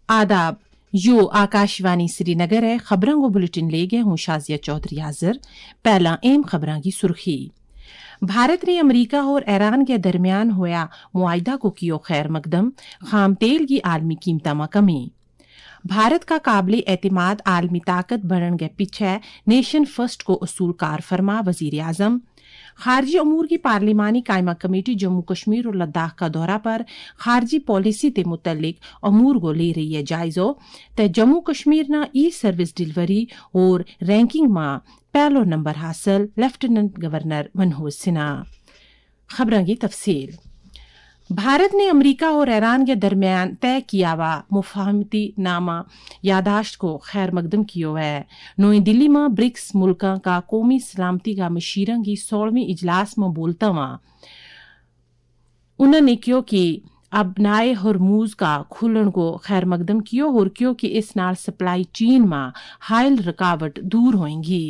आदाब, यो आकाशवाणी श्रीनगर है। खबरों को बुलेटिन ले गए हूं शाजिया चौधरी हाजिर। पहला अहम खबरों की सुर्खी। भारत ने अमरीका और ईरान के दरमियान होया मुआहिदा को कियो खैर मकदम, खाम तेल की आलमी कीमत में कमी। भारत का काबिल एतमाद आलमी ताकत बनने के पीछे नेशन फर्स्ट को उसूल कार फरमा वजीर आजम। खारजी अमूर की पार्लिमानी कायमा कमेटी जम्मू कश्मीर और लद्दाख का दौरा पर खारजी पॉलिसी के मुतल्लिक अमूर को ले रही है जायजो। ते जम्मू कश्मीर ना ई सर्विस डिलीवरी और रैंकिंग में पहलो नंबर हासिल, लेफ्टिनेंट गवर्नर मनोज सिन्हा। खबरों की तफसील। भारत ने अमरीका और ईरान के दरमियान तय किया हुआ मुफाहमती नामा यादाश्त को खैर मकदम किया है। नई दिल्ली में ब्रिक्स मुल्कों का कौमी सलामती का मशीरों की 16वीं इजलास में बोलता हुआ उन्होंने क्यों कि अब नाए हरमूज का खुलन को खैर मकदम कियो और क्योंकि इस नाल सप्लाई चेन में हायल रुकावट दूर होंगी।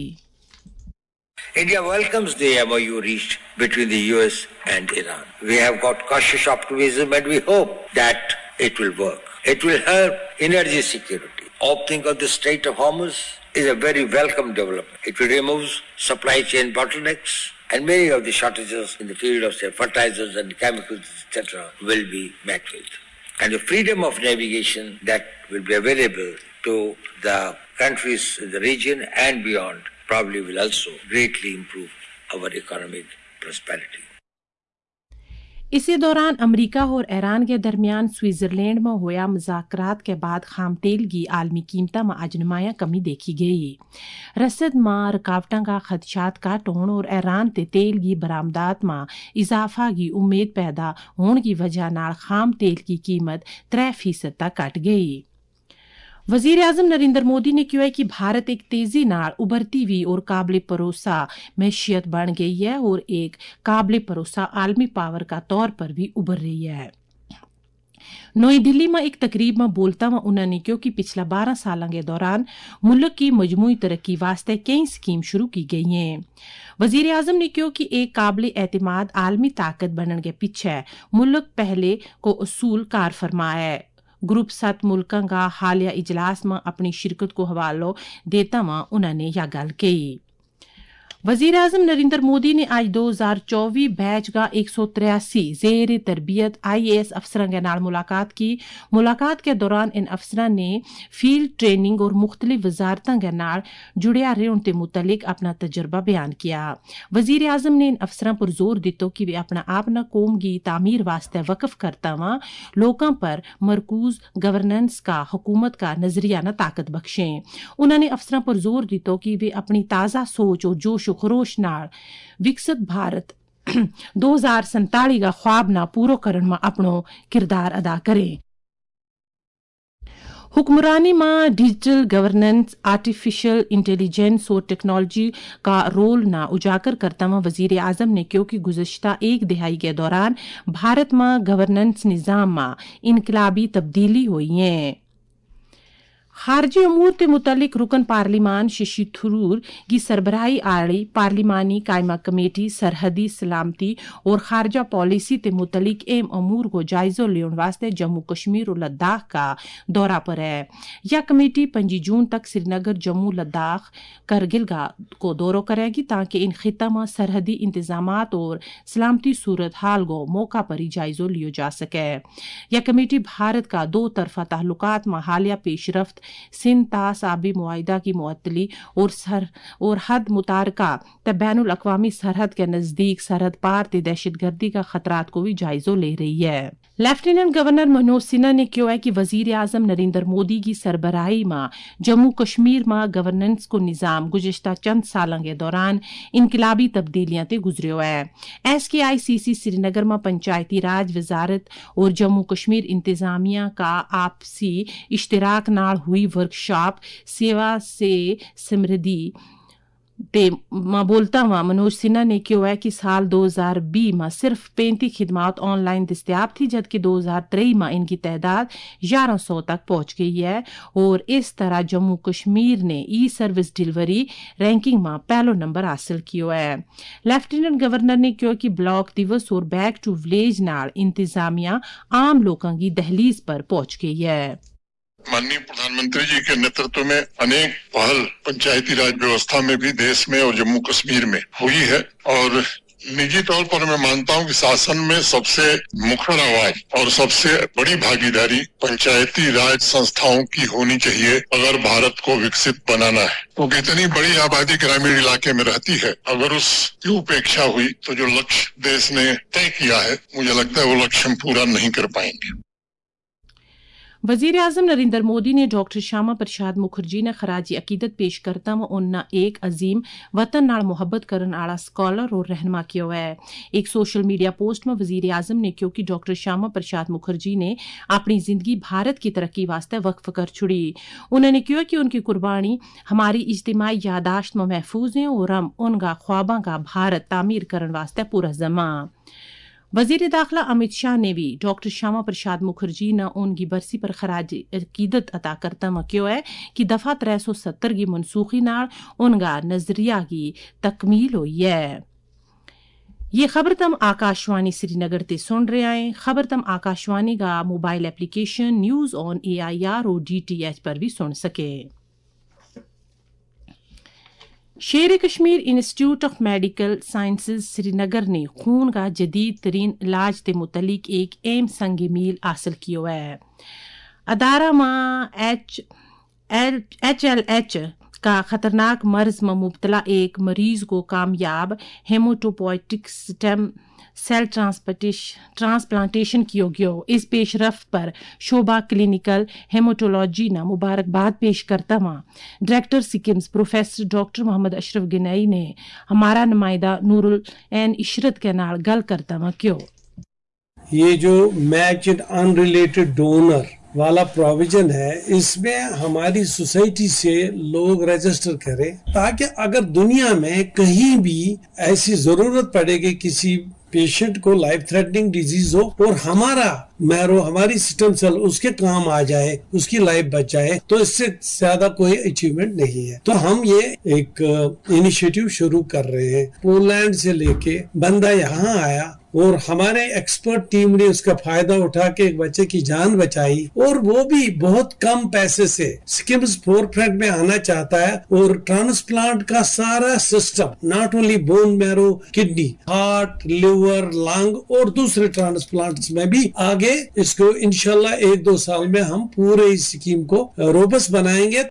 India welcomes the MOU reached between the US and Iran. We have got cautious optimism and we hope that it will work. It will help energy security. Opening of the Strait of Hormuz is a very welcome development. It will remove supply chain bottlenecks and many of the shortages in the field of say, fertilizers and chemicals, etc. will be met with. And the freedom of navigation that will be available to the countries in the region and beyond probably will also greatly improve our economic prosperity. इसी दौरान अमरीका और Iran के दरमियान Switzerland में होया मुज़ाकरात के बाद खाम तेल की आलमी कीमत में आज नुमाया कमी देखी गई। रसद में रुकावटों का खदशात का टोन और ईरान ते तेल की बरामदात में इजाफा की उम्मीद पैदा होने की वजह नाल खाम तेल की कीमत 3% तक घट गई। वजीर आजम नरेंद्र मोदी ने कहा है कि भारत एक तेजी नाल उभरती हुई और काबिल भरोसा मैशियत बन गई है और एक काबिल भरोसा आलमी पावर का तौर पर भी उभर रही है। नई दिल्ली में एक तकरीब में बोलता हुआ उन्होंने कहा कि पिछला 12 सालों के दौरान मुल्क की मजमूई तरक्की वास्ते कई स्कीम शुरू की गई हैं। वजीर आजम ने कहा कि एक काबिल एतमाद आलमी ताकत बनने के पीछे मुल्क पहले को उसूल कार फरमा है। ग्रुप 7 मुल्कों का हालिया इजलास में अपनी शिरकत को हवालो देता हुआ उन्होंने यह गल कही। वजीर आजम नरेंद्र मोदी ने आज 2024 बैच का 183 जेर तरबियत IAS अफसरों के नाल मुलाकात की। मुलाकात के दौरान इन अफसरों ने फील्ड ट्रेनिंग और मुख्तलिफ वजारतों के नाल जुड़िया रहने के मुतलिक अपना तजुर्बा बयान किया। वजीर आजम ने इन अफसरों पर जोर दितो कि वे अपना आप न कौम की तामीर वास्ते वक्फ करता हुआ लोगों पर मरकूज गवर्नेंस का हुकूमत का नजरिया न ताकत बख्शें। उन्होंने अफसरों पर जोर दितो कि वे अपनी ताज़ा सोच और जोश खरोश नाल विकसित भारत 2047 का ख्वाब ना पूरा करने में अपनो किरदार अदा करें। हुक्मरानी में डिजिटल गवर्नेंस, आर्टिफिशियल इंटेलिजेंस और टेक्नोलॉजी का रोल ना उजागर करता हुआ वजीर आजम ने कहा कि गुज़श्ता एक दिहाई के दौरान भारत में गवर्नेंस निज़ाम में इनकलाबी तब्दीली हुई है। खारजी अमूर के मुतलिक रुकन पार्लिमान शशि थरूर की सरबराही आड़ी पार्लिमानी कायमा कमेटी सरहदी सलामती और खारजा पॉलिसी के मुतलिक एम अमूर को जायजा लेने वास्ते जम्मू कश्मीर और लद्दाख का दौरा पर है। यह कमेटी 25 जून तक श्रीनगर, जम्मू, लद्दाख, करगिल को दौरा करेगी ताकि इन खिता में सरहदी इंतजामात और सलामती सूरत हाल को मौका पर ही जायजा लिया जा सके। यह कमेटी भारत का 2 तरफा ताल्लुकात में हालिया पेशरफ्त, सिंध तास आबी मुआहिदा की मुअत्तली और हद मुतारका ते बैनुल अक़वामी सरहद के नजदीक सरहद पार ते दहशतगर्दी का खतरात को भी जायजा ले रही है। लेफ्टिनेंट गवर्नर मनोज सिन्हा ने कहा है कि वजीर आजम नरेंद्र मोदी की सरबराही में जम्मू कश्मीर में गवर्नेंस को निज़ाम गुज़श्ता चंद सालों के दौरान इनकलाबी तब्दीलियां ते गुजरियो है। SKICC श्रीनगर में पंचायती राज वजारत और जम्मू कश्मीर इंतजामिया का आपसी इश्तराक नाल हुई वर्कशॉप सेवा से समृद्धि ते में बोलता हुआ मनोज सिन्हा ने कहा है कि साल 2020 में सिर्फ 35 खिदमात ऑनलाइन दस्तियाब थी जबकि 2023 में इनकी तादाद 1100 तक पहुंच गई है और इस तरह जम्मू कश्मीर ने ई सर्विस डिलीवरी रैंकिंग में पहला नंबर हासिल किया है। लेफ्टिनेंट गवर्नर ने कहा कि ब्लॉक दिवस और बैक टू विलेज नाल इंतजामिया आम लोगों की दहलीज पर पहुंच गई है। माननीय प्रधानमंत्री जी के नेतृत्व में अनेक पहल पंचायती राज व्यवस्था में भी देश में और जम्मू कश्मीर में हुई है और निजी तौर पर मैं मानता हूं कि शासन में सबसे मुखर आवाज और सबसे बड़ी भागीदारी पंचायती राज संस्थाओं की होनी चाहिए अगर भारत को विकसित बनाना है। क्योंकि इतनी बड़ी आबादी ग्रामीण इलाके में रहती है, अगर उसकी उपेक्षा हुई तो जो लक्ष्य देश ने तय किया है मुझे लगता है वो लक्ष्य हम पूरा नहीं कर पाएंगे। वजीर आजम नरेंद्र मोदी ने डॉक्टर श्यामा प्रसाद मुखर्जी ने खराजी अकीदत पेश करता उन्ना एक अजीम वतन नाल मुहब्बत करन आला स्कॉलर और रहनमा किया है। एक सोशल मीडिया पोस्ट में वजीर आजम ने क्यों कि डॉक्टर श्यामा प्रसाद मुखर्जी ने अपनी जिंदगी भारत की तरक्की वास्ते वक्फ कर छुड़ी। उन्होंने कहा कि उनकी कुर्बानी हमारी इज्तिमाई यादाश्त में महफूज है और हम उनका ख्वाबा का भारत तामीर करन वास्ते पूरा जमा। वजीर दाखिला अमित शाह ने भी डॉक्टर श्यामा प्रसाद मुखर्जी ने उनकी बरसी पर खराज अकीदत अता करता क्यों है कि दफा 370 की मनसूखी नाल उनका नजरिया की तकमील हुई है। ये खबर तम आकाशवाणी श्रीनगर ते सुन रहे हैं। खबर तम आकाशवाणी का mobile application news on AIR और DTH पर भी सुन सके। Sher Kashmir institute of medical sciences Srinagar ने खून का जदीद तरीन इलाज के मुतलिक एक अहम संग मील हासिल किया है। अदारा मां HLH का खतरनाक मर्ज में मुब्तला एक मरीज को कामयाब हेमोटोपोइटिक स्टेम सेल ट्रांसप्लांटेशन किया गया। इस पेशरफ्त पर शोबा क्लिनिकल हेमोटोलॉजी ने मुबारकबाद पेश करता हुआ director SKIMS professor doctor Mohammad Ashraf Ganai ने हमारा नुमाइंदा नूरुल एन इशरत के नाल गल करता हुआ क्यों ये जो मैच एंड अनरिलेटेड डोनर वाला प्रोविजन है, इसमें हमारी सोसाइटी से लोग रजिस्टर करें ताकि अगर दुनिया में कहीं भी ऐसी जरूरत पड़ेगी किसी पेशेंट को लाइफ थ्रेटनिंग डिजीज हो और हमारा मैरो हमारी सिस्टम सेल उसके काम आ जाए, उसकी लाइफ बच जाए, तो इससे ज्यादा कोई अचीवमेंट नहीं है। तो हम ये एक इनिशिएटिव शुरू कर रहे हैं। पोलैंड से लेके बंदा यहाँ आया और हमारे एक्सपर्ट टीम ने उसका फायदा उठा के एक बच्चे की जान बचाई और वो भी बहुत कम पैसे से। सिकिम्स फोरफ्रंट में आना चाहता है और ट्रांसप्लांट का सारा system, not only bone marrow, kidney, heart, liver, lung और दूसरे ट्रांसप्लांट्स में भी आगे इसको इंशाल्लाह 1-2 साल में हम पूरे इस स्कीम को रोबस्ट बनाएंगे।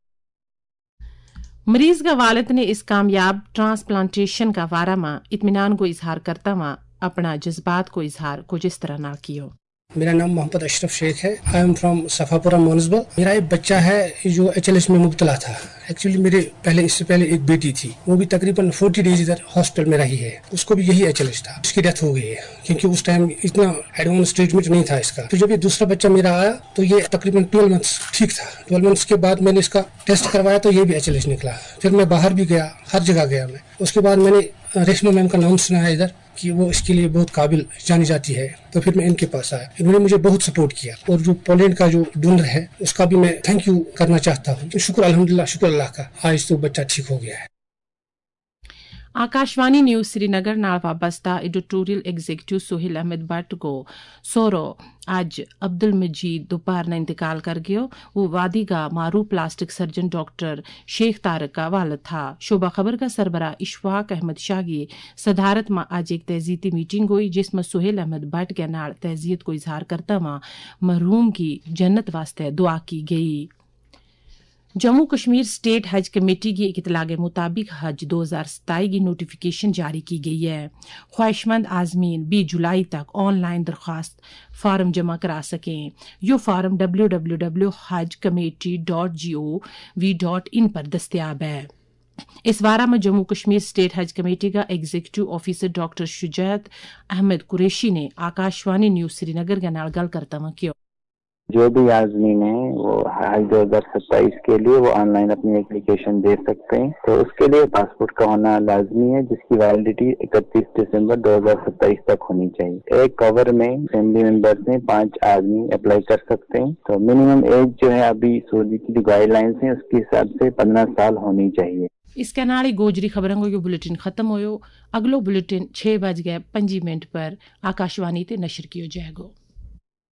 मरीज का वालिद ने इस कामयाब ट्रांसप्लांटेशन का बारे में इत्मीनान को इजहार करता हुआ अपना जज्बात को इजहार कुछ इस तरह ना किया। मेरा नाम मोहम्मद अशरफ शेख है। I am from Safapora municipal. मेरा एक बच्चा है जो HLH में मुब्तला था। एक्चुअली मेरे इससे पहले एक बेटी थी, वो भी तकरीबन 40 डेज इधर हॉस्पिटल में रही है, उसको भी यही HLH था। उसकी डेथ हो गई है क्योंकि उस टाइम इतना एडवांस ट्रीटमेंट नहीं था इसका। फिर जब ये दूसरा बच्चा मेरा आया तो ये तकरीबन 12 मंथ्स ठीक था। 12 मंथ्स के बाद मैंने इसका टेस्ट करवाया तो ये भी HLH निकला। फिर मैं बाहर भी गया, हर जगह गया मैं। उसके बाद मैंने रेशमा मैम का नाम सुना है इधर कि वो इसके लिए बहुत काबिल जानी जाती है, तो फिर मैं इनके पास आया। इन्होंने मुझे बहुत सपोर्ट किया और जो पोलैंड का जो डोनर है उसका भी मैं थैंक यू करना चाहता हूँ। तो शुक्र अल्हम्दुलिल्लाह, शुक्र अल्लाह का, आज तो बच्चा ठीक हो गया है। आकाशवाणी न्यूज श्रीनगर नाल वाबस्ता एडिटोरियल एग्जीक्यूटिव सोहेल अहमद भट्ट को सोरो आज अब्दुल मजीद दोपहर ने इंतकाल कर गयो। वो वादी का मारूफ plastic surgeon doctor Sheikh Tariq का वालिद था। शोबा खबर का सरबरा इशफाक अहमद शाह की सदारत में आज एक तहजीती मीटिंग हुई जिसमें सोहेल अहमद भट्ट के नाल तहजीत को इजहार करता हुआ मरहूम की जन्नत वास्ते दुआ की गई। जम्मू कश्मीर स्टेट हज कमेटी की एक इतला के मुताबिक हज 2027 की नोटिफिकेशन जारी की गई है। ख्वाहिशमंद आजमीन 20 जुलाई तक ऑनलाइन दरख्वास्त फार्म जमा करा सकें। यो फार्म www.hajcommittee.gov.in पर दस्तियाब है। इस वारा में जम्मू कश्मीर स्टेट हज कमेटी का executive officer doctor Shujaat Ahmad Qureshi ने आकाशवाणी न्यूज श्रीनगर के नाल गल करता किया। जो भी आज़मीन है वो हज 2027 के लिए वो ऑनलाइन अपनी एप्लीकेशन दे सकते हैं। तो उसके लिए पासपोर्ट का होना लाजमी है जिसकी वैलिडिटी 31 दिसंबर 2027 तक होनी चाहिए। एक कवर में फैमिली मेंबर्स में 5 आदमी अप्लाई कर सकते हैं। तो मिनिमम एज जो है अभी सऊदी की जो गाइडलाइंस है उसके हिसाब से 15 साल होनी चाहिए। इसके नाल गोजरी खबरों को बुलेटिन खत्म होयो। अगलो बुलेटिन 6:05 पर आकाशवाणी ते नशर किया जाएगा।